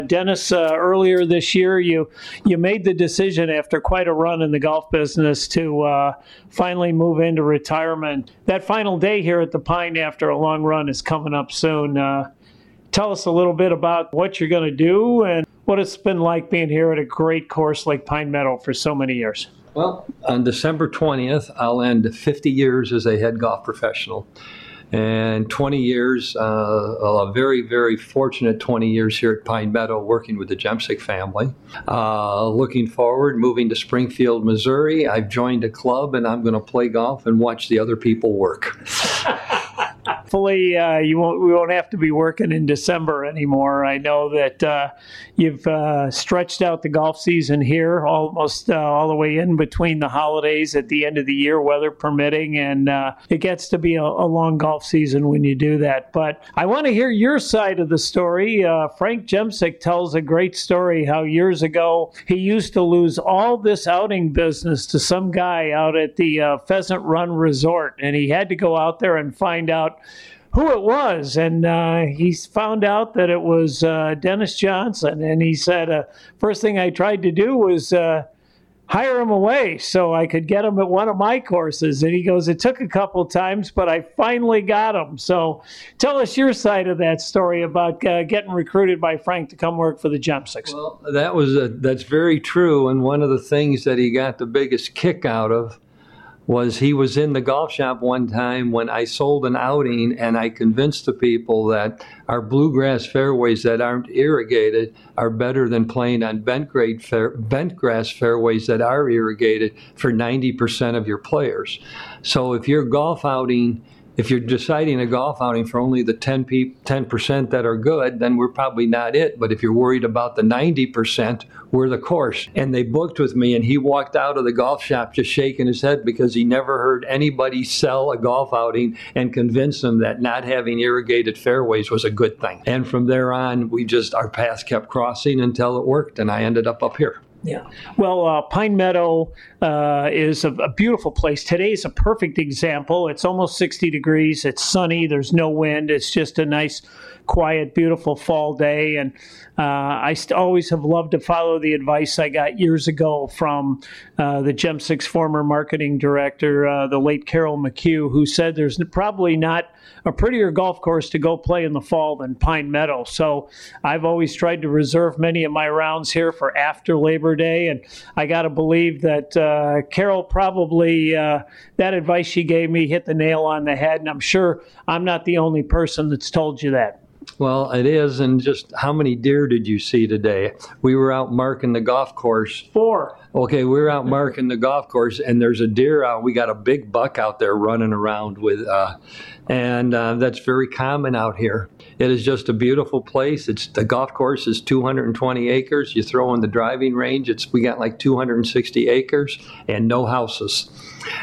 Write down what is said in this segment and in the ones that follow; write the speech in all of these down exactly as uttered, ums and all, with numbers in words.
Dennis, uh, earlier this year, you you made the decision after quite a run in the golf business to uh, finally move into retirement. That final day here at the Pine after a long run is coming up soon. Uh, tell us a little bit about what you're going to do and what it's been like being here at a great course like Pine Meadow for so many years. Well, on December twentieth, I'll end fifty years as a head golf professional. And twenty years, uh, a very, very fortunate twenty years here at Pine Meadow working with the Jemsek family. Uh, looking forward, moving to Springfield, Missouri. I've joined a club and I'm going to play golf and watch the other people work. Hopefully, uh, you won't. We won't have to be working in December anymore. I know that uh, you've uh, stretched out the golf season here almost uh, all the way in between the holidays at the end of the year, weather permitting, and uh, it gets to be a, a long golf season when you do that. But I want to hear your side of the story. Uh, Frank Jemsek tells a great story how years ago he used to lose all this outing business to some guy out at the uh, Pheasant Run Resort, and he had to go out there and find out who it was, and uh, he found out that it was uh, Dennis Johnson, and he said, uh, first thing I tried to do was uh, hire him away so I could get him at one of my courses, and he goes, it took a couple times, but I finally got him. So tell us your side of that story about uh, getting recruited by Frank to come work for the Jemseks. Well, that was a, that's very true, and one of the things that he got the biggest kick out of was he was in the golf shop one time when I sold an outing, and I convinced the people that our bluegrass fairways that aren't irrigated are better than playing on bent grade fair, bent grass fairways that are irrigated for ninety percent of your players. So if your golf outing, if you're deciding a golf outing for only the ten percent that are good, then we're probably not it. But if you're worried about the ninety percent, we're the course. And they booked with me, and he walked out of the golf shop just shaking his head because he never heard anybody sell a golf outing and convince them that not having irrigated fairways was a good thing. And from there on, we just, our paths kept crossing until it worked, and I ended up up here. Yeah. Well, uh, Pine Meadow uh, is a, a beautiful place. Today is a perfect example. It's almost sixty degrees. It's sunny. There's no wind. It's just a nice, quiet, beautiful fall day. And uh, I st- always have loved to follow the advice I got years ago from uh, the Jemsek's former marketing director, uh, the late Carol McHugh, who said there's probably not a prettier golf course to go play in the fall than Pine Meadow. So I've always tried to reserve many of my rounds here for after Labor Day, and I got to believe that uh, Carol probably, uh, that advice she gave me hit the nail on the head, and I'm sure I'm not the only person that's told you that. Well, it is, and just how many deer did you see today? We were out marking the golf course. Four. Okay, we were out marking the golf course, and there's a deer out. We got a big buck out there running around with, uh, and uh, that's very common out here. It is just a beautiful place. It's the golf course is two hundred twenty acres. You throw in the driving range, it's we got like two hundred sixty acres and no houses,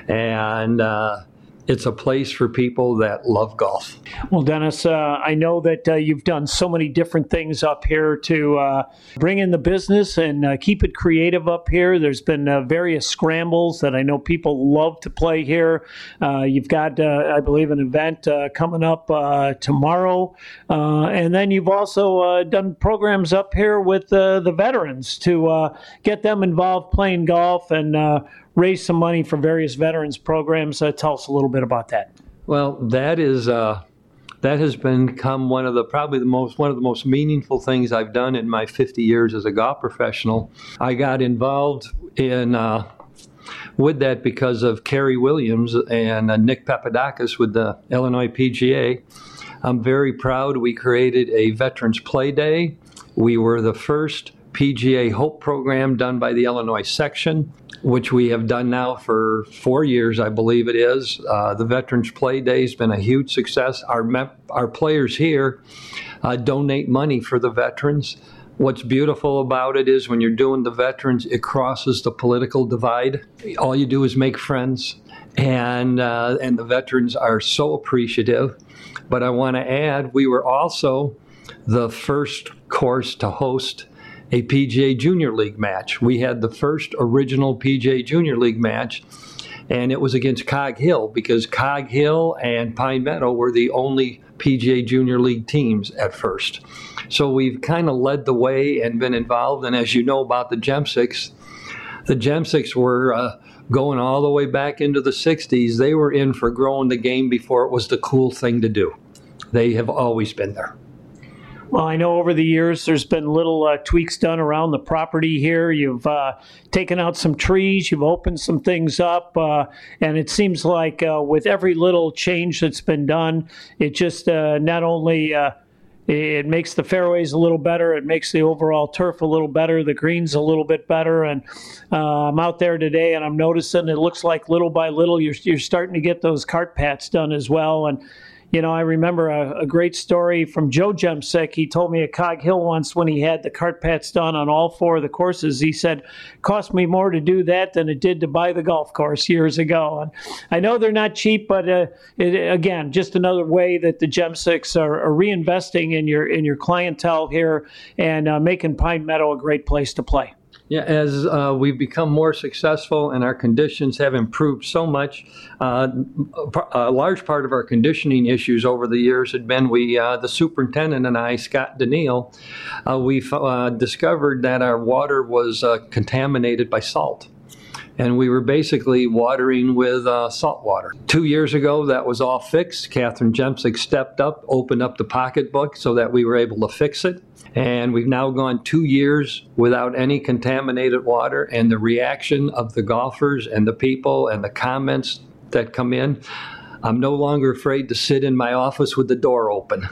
and uh, it's a place for people that love golf. Well, Dennis, uh, I know that uh, you've done so many different things up here to uh, bring in the business and uh, keep it creative up here. There's been uh, various scrambles that I know people love to play here. Uh, you've got, uh, I believe, an event uh, coming up uh, tomorrow. Uh, and then you've also uh, done programs up here with uh, the veterans to uh, get them involved playing golf and uh, raise some money for various veterans programs. Uh, tell us a little bit about that. Well, that is uh, that has become one of the probably the most one of the most meaningful things I've done in my fifty years as a golf professional. I got involved in uh, with that because of Kerry Williams and uh, Nick Papadakis with the Illinois P G A. I'm very proud we created a Veterans Play Day. We were the first P G A Hope program done by the Illinois section, which we have done now for four years, I believe it is. Uh, the Veterans Play Day has been a huge success. Our me- our players here uh, donate money for the veterans. What's beautiful about it is when you're doing the veterans, it crosses the political divide. All you do is make friends, and uh, and the veterans are so appreciative. But I want to add, we were also the first course to host a P G A Junior League match. We had the first original P G A Junior League match, and it was against Cog Hill because Cog Hill and Pine Meadow were the only P G A Junior League teams at first. So we've kind of led the way and been involved. And as you know about the Gemsix, the Gemsix were uh, going all the way back into the sixties. They were in for growing the game before it was the cool thing to do. They have always been there. Well, I know over the years there's been little uh, tweaks done around the property here. You've uh, taken out some trees, you've opened some things up, uh, and it seems like uh, with every little change that's been done, it just uh, not only uh, it makes the fairways a little better, it makes the overall turf a little better, the greens a little bit better. And uh, I'm out there today and I'm noticing it looks like little by little you're, you're starting to get those cart paths done as well. And you know, I remember a, a great story from Joe Gemsik. He told me at Cog Hill once when he had the cart paths done on all four of the courses, he said, cost me more to do that than it did to buy the golf course years ago. And I know they're not cheap, but uh, it, again, just another way that the Gemsiks are, are reinvesting in your in your clientele here and uh, making Pine Meadow a great place to play. Yeah, as uh, we've become more successful and our conditions have improved so much, uh, a large part of our conditioning issues over the years had been we, uh, the superintendent and I, Scott Daniil, uh, we uh, discovered that our water was uh, contaminated by salt. And we were basically watering with uh, salt water. Two years ago, that was all fixed. Catherine Gemsik stepped up, opened up the pocketbook so that we were able to fix it. And we've now gone two years without any contaminated water, and the reaction of the golfers and the people and the comments that come in, I'm no longer afraid to sit in my office with the door open.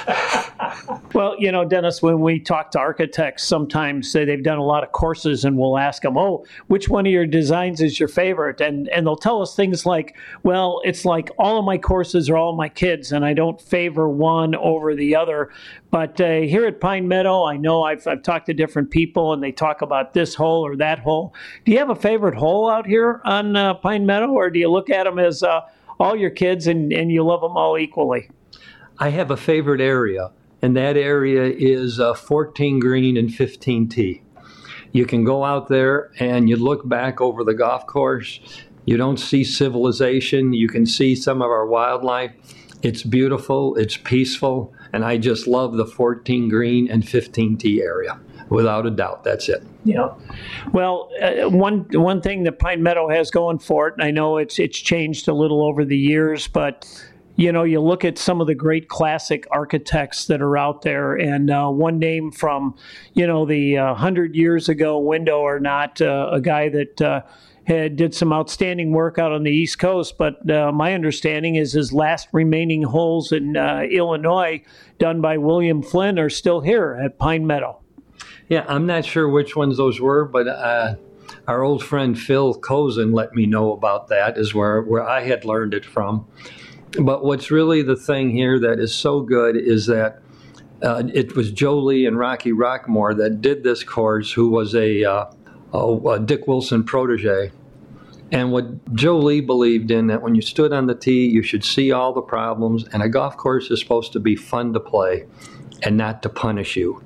Well, you know, Dennis, when we talk to architects, sometimes say they've done a lot of courses and we'll ask them, oh, which one of your designs is your favorite? And and they'll tell us things like, well, it's like all of my courses are all of my kids and I don't favor one over the other. But uh, here at Pine Meadow, I know I've, I've talked to different people and they talk about this hole or that hole. Do you have a favorite hole out here on uh, Pine Meadow, or do you look at them as uh, all your kids and, and you love them all equally? I have a favorite area, and that area is uh, fourteen green and fifteen tee. You can go out there and you look back over the golf course. You don't see civilization. You can see some of our wildlife. It's beautiful. It's peaceful. And I just love the fourteen green and fifteen tee area. Without a doubt, that's it. Yeah. Well, uh, one one thing that Pine Meadow has going for it, and I know it's it's changed a little over the years, but you know, you look at some of the great classic architects that are out there, and uh, one name from, you know, the uh, hundred years ago window or not, uh, a guy that uh, had did some outstanding work out on the East Coast, but uh, my understanding is his last remaining holes in uh, Illinois, done by William Flynn, are still here at Pine Meadow. Yeah, I'm not sure which ones those were, but uh, our old friend Phil Cozen let me know about that, is where, where I had learned it from. But what's really the thing here that is so good is that uh, it was Joe Lee and Rocky Rockmore that did this course, who was a, uh, a, a Dick Wilson protege. And what Joe Lee believed in, that when you stood on the tee, you should see all the problems, and a golf course is supposed to be fun to play and not to punish you.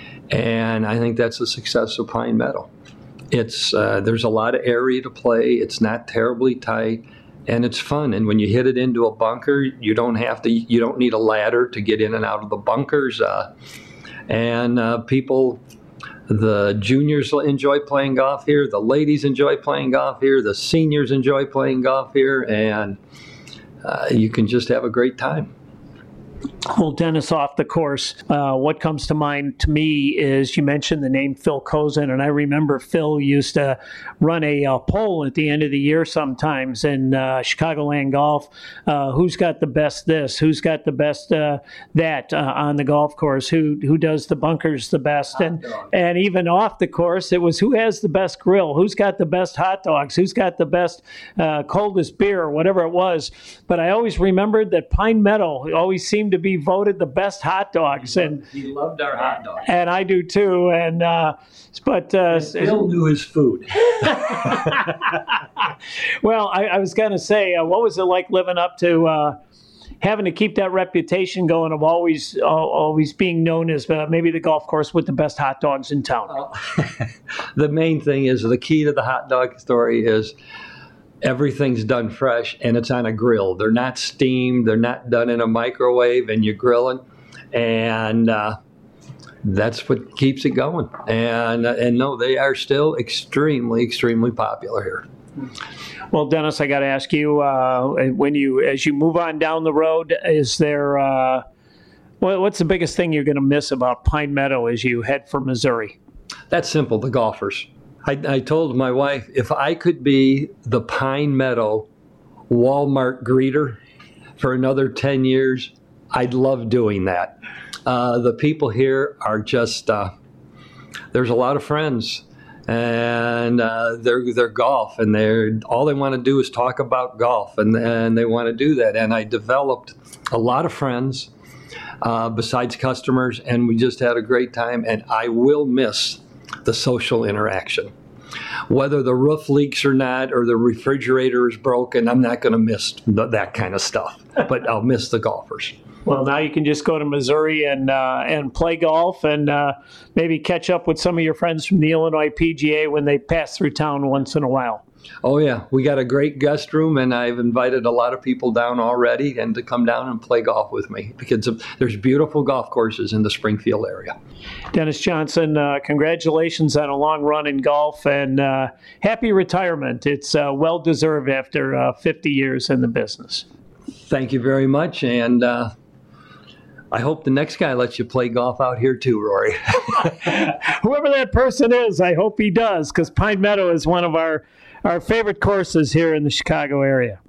And I think that's the success of Pine Meadow. It's uh, there's a lot of area to play. It's not terribly tight. And it's fun. And when you hit it into a bunker, you don't have to, you don't need a ladder to get in and out of the bunkers. Uh, and uh, people, the juniors enjoy playing golf here. The ladies enjoy playing golf here. The seniors enjoy playing golf here. And uh, you can just have a great time. Well, Dennis, off the course, uh, what comes to mind to me is you mentioned the name Phil Cozen, and I remember Phil used to run a uh, poll at the end of the year sometimes in uh, Chicagoland Golf. Uh, who's got the best this? Who's got the best uh, that uh, on the golf course? Who who does the bunkers the best? And and even off the course, it was who has the best grill? Who's got the best hot dogs? Who's got the best uh, coldest beer, or whatever it was? But I always remembered that Pine Meadow always seemed to be voted the best hot dogs, he and loved, he loved our hot dogs, and I do too. And uh, but uh, Phil knew his food. Well, I, I was going to say, uh, what was it like living up to uh, having to keep that reputation going of always uh, always being known as uh, maybe the golf course with the best hot dogs in town? Uh, the main thing is, the key to the hot dog story is everything's done fresh and it's on a grill. They're not steamed. They're not done in a microwave and you're grilling. And uh, that's what keeps it going. And, uh, and no, they are still extremely, extremely popular here. Well, Dennis, I got to ask you, uh, when you, as you move on down the road, is there, uh, what, what's the biggest thing you're going to miss about Pine Meadow as you head for Missouri? That's simple, the golfers. I, I told my wife, if I could be the Pine Meadow Walmart greeter for another ten years, I'd love doing that. Uh, the people here are just, uh, there's a lot of friends. And uh, they're they're golf, and they're all they want to do is talk about golf, and and they want to do that. And I developed a lot of friends uh, besides customers, and we just had a great time. And I will miss the social interaction, whether the roof leaks or not, or the refrigerator is broken. I'm not going to miss th- that kind of stuff, but I'll miss the golfers. Well, now you can just go to Missouri and uh, and play golf and uh, maybe catch up with some of your friends from the Illinois P G A when they pass through town once in a while. Oh, yeah. We got a great guest room, and I've invited a lot of people down already and to come down and play golf with me because of, there's beautiful golf courses in the Springfield area. Dennis Johnson, uh, congratulations on a long run in golf and uh, happy retirement. It's uh, well-deserved after uh, fifty years in the business. Thank you very much, and uh, I hope the next guy lets you play golf out here too, Rory. Whoever that person is, I hope he does, because Pine Meadow is one of our, our favorite courses here in the Chicago area.